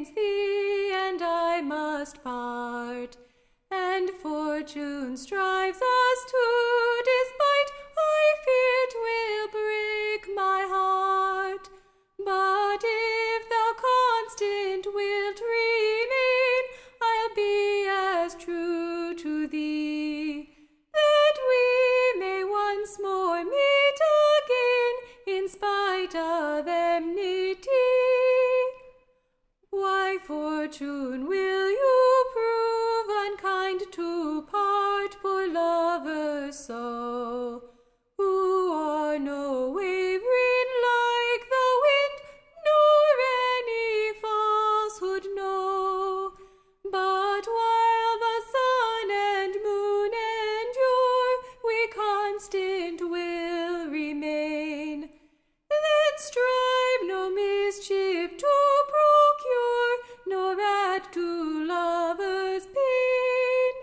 against thee, and I must part. And fortune strives us to despite, I fear 'twill break my heart. But if thou constant wilt remain, I'll be as true to thee, that we may once more meet again, in spite of enmity. Why, fortune, will you prove unkind to part poor lovers so, who are no wavering like the wind, nor any falsehood know? But while the sun and moon endure, we constant will remain. Then strive no mischief to procure, nor add to lovers' pain.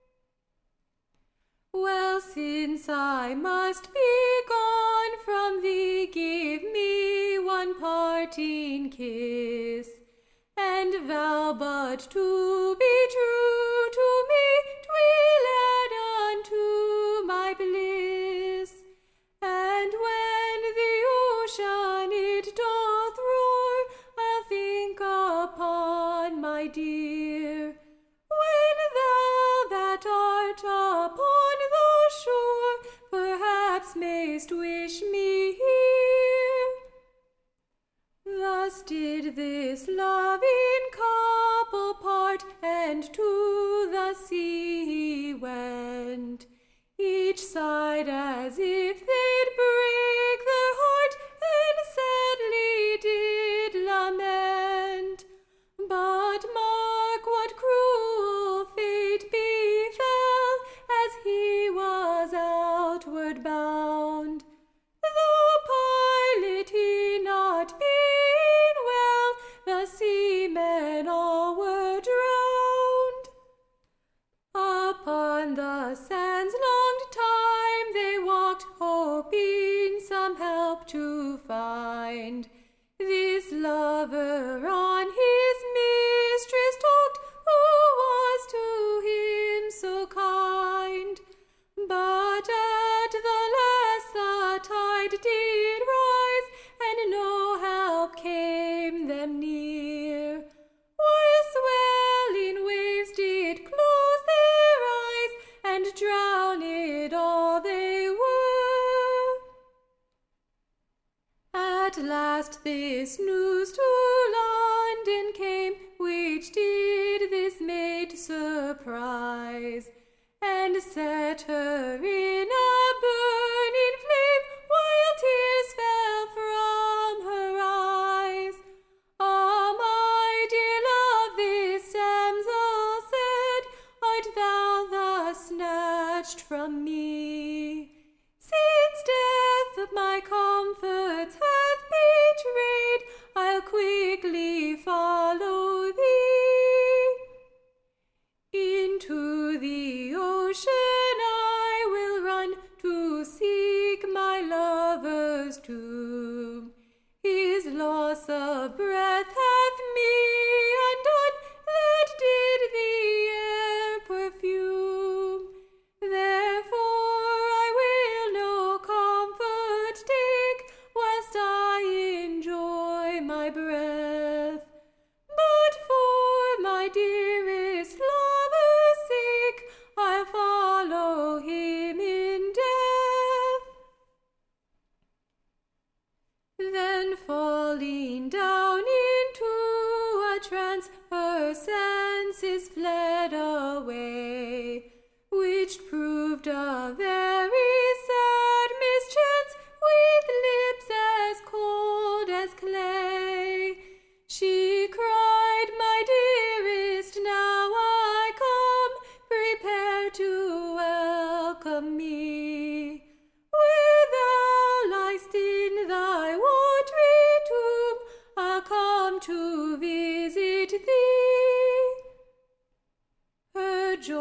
Well, since I must be gone from thee, give me one parting kiss, and vow but to be true to me, 'twill add unto my bliss. And when the ocean it doth roar, I'll think upon my dear, when thou that art upon the shore, perhaps mayst wish me here. Thus did this loving couple part, and to the sea went, each side as if they'd break their heart, and sadly did lament. But mark what cruel fate befell, as he was outward bound. The pilot he not being well, the seamen all were drowned. Upon the sands long time they walked, hoping some help to find. This lover on his mistress talked, who was to him so kind. But at the last the tide did rise, and no help came them near, while swelling waves did close their eyes, and drowned all they were. At last this news to London came, which did this maid surprise, and set her in a burning flame, while tears fell from her eyes. Ah, my dear love, this damsel said, art thou thus snatched from me? Since death my comforts hath betrayed, I'll quickly follow thee. Into the ocean I will run, to seek my lover's tomb. His loss of breath hath me undone, that did the air perfume. Therefore I will no comfort take, whilst I enjoy my breath. But for my dearest lover's sake, I'll follow him in death. Then falling down into a trance, her senses fled away, which proved a very sad mischance, with lips as cold as clay. She cried, my dearest, now I come, prepare to welcome me. Where thou liest in thy watery tomb, I'll come to visit thee. Her joy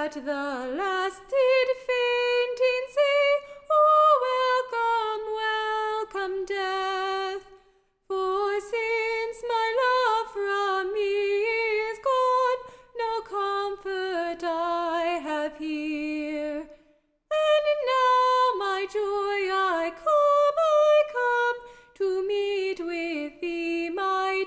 at the last did fainting say, "Oh, welcome, welcome, death! For since my love from me is gone, no comfort I have here. And now, my joy, I come to meet with thee, my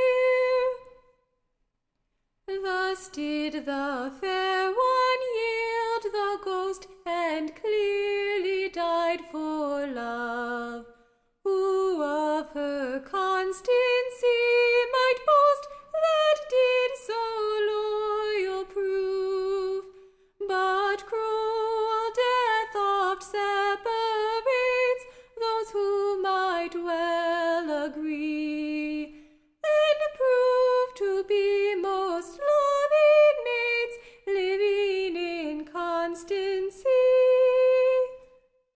dear." Thus did the fair one yield the ghost, and clearly died for love, who of her constancy might boast, that did so loyal prove. But cruel death oft separates those who might well agree.